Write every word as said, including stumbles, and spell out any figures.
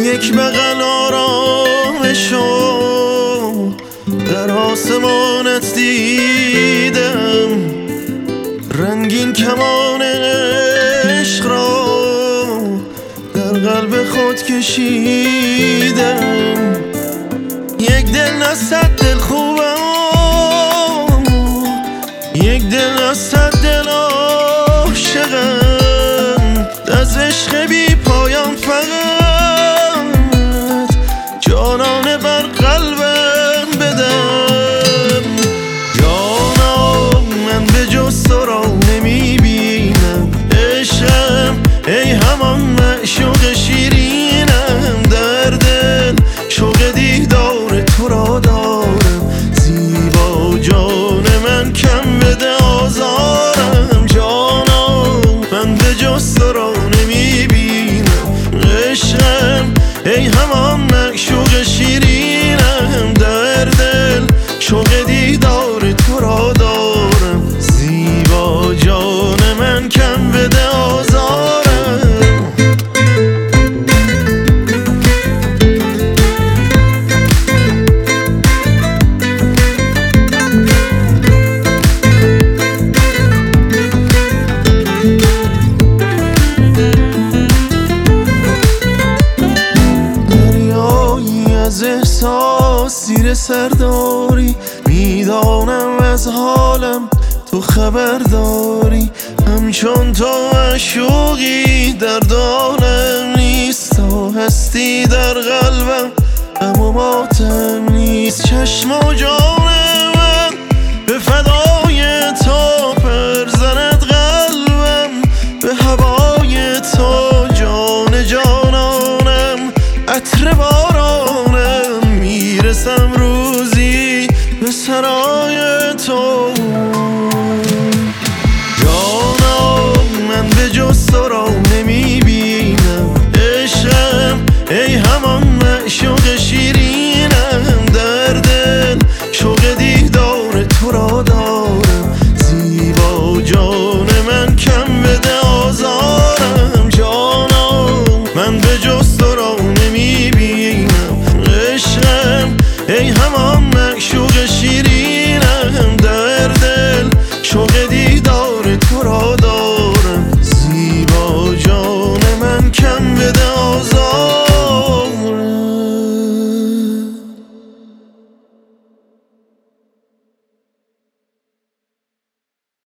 یک بغل آرامشو در آسمانت دیدم، رنگین کمان عشق را در قلب خود کشیدم. یک دل نه صد دل خوبم، یک دل نه صد دل عاشقم، از عشق بی پایان فقط جانانه بر قلبم بدم. جانا من به جز تو را نمیبینم، عشقم ای همان معشوق شیرینم، در دل شوق دیدار تو را دارم، زیبا جان من کم بده آزارم. جانا من به جز تو را نمیبینم، عشقم ای همان معشوق شیرینم، در دل شوق دیدار تو را دارم، زیبا جان من کم بده آزارم. از احساس زیر سرداری، میدانم از حالم تو خبر داری، همچون تو معشوقی در دانم نیست، تو هستی در قلبم اما ماتم نیست. چشم و جان من به فدای تو پر زند قلبم، به هوای تو جان جانانم، عطر بارانم، میرسم روزی به سرای تو. جانا من به جز تو را نمیبینم، عشقم ای همان معشوق